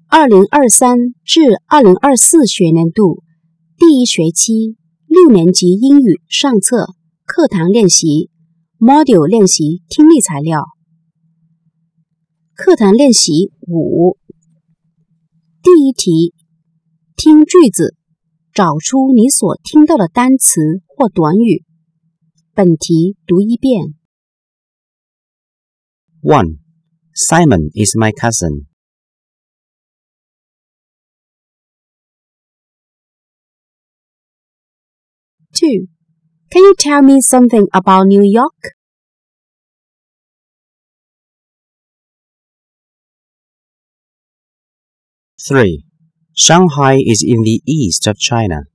2023至2024学年度第一学期6年级英语上册课堂练习 Module 练习听力材料。课堂练习5。第一题，听句子，找出你所听到的单词或短语。本题读一遍。 1. Simon is my cousin. 2. Can you tell me something about New York? 3. Shanghai is in the east of China.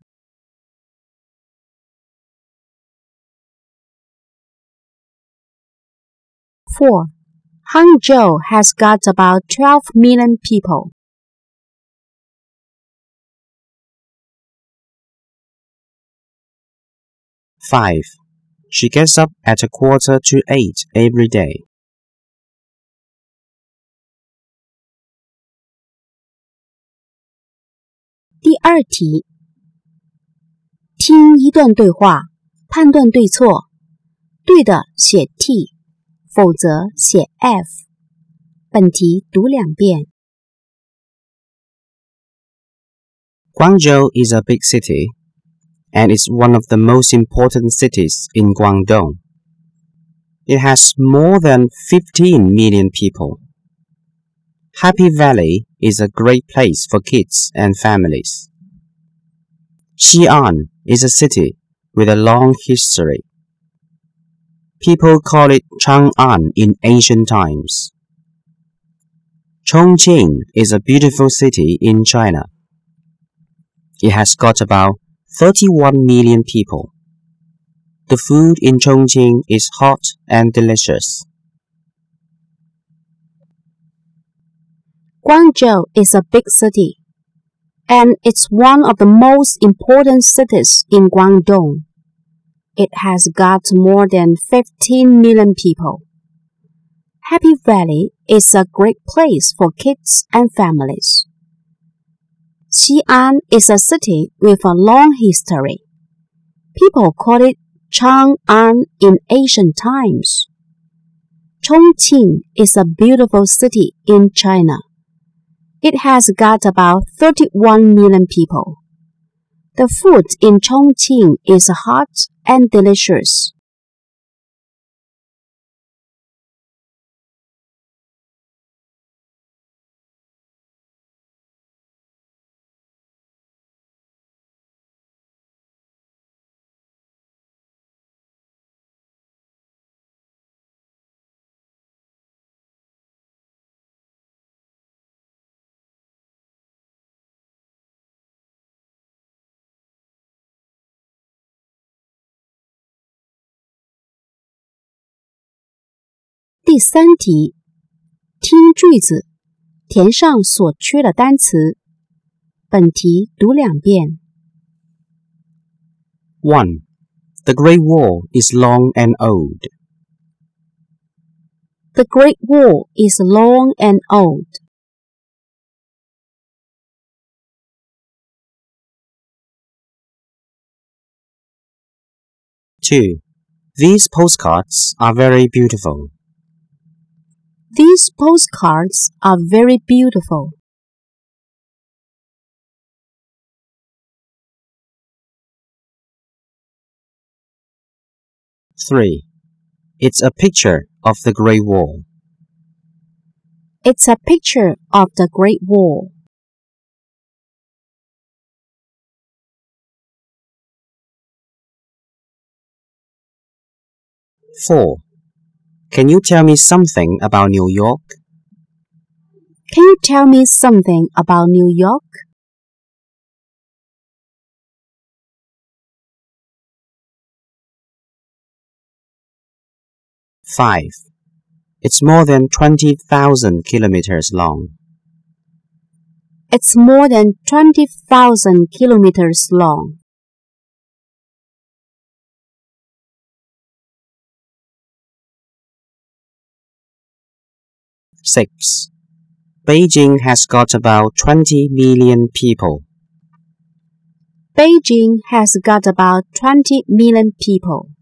4. Hangzhou has got about 12 million people. 5. She gets up at 7:45 every day. 第二题，听一段对话，判断对错。对的写 T， 否则写 F。本题读2遍。 Guangzhou is a big city, and it's one of the most important cities in Guangdong. It has more than 15 million people. Happy Valley is a great place for kids and families. Xi'an is a city with a long history. People call it Chang'an in ancient times. Chongqing is a beautiful city in China. It has got about 31 million people. The food in Chongqing is hot and delicious. Guangzhou is a big city, and it's one of the most important cities in Guangdong. It has got more than 15 million people. Happy Valley is a great place for kids and families. Xi'an is a city with a long history. People call it Chang'an in ancient times. Chongqing is a beautiful city in China. It has got about 31 million people. The food in Chongqing is hot and delicious. 第三题，听句子，填上所缺的单词。本题读2遍。 1. The Great Wall is long and old. The Great Wall is long and old. 2. These postcards are very beautiful. These postcards are very beautiful. 3. It's a picture of the Great Wall. It's a picture of the Great Wall. 4. Can you tell me something about New York? Can you tell me something about New York? 5. It's more than 20,000 kilometers long. It's more than 20,000 kilometers long. 6. Beijing has got about 20 million people. Beijing has got about 20 million people.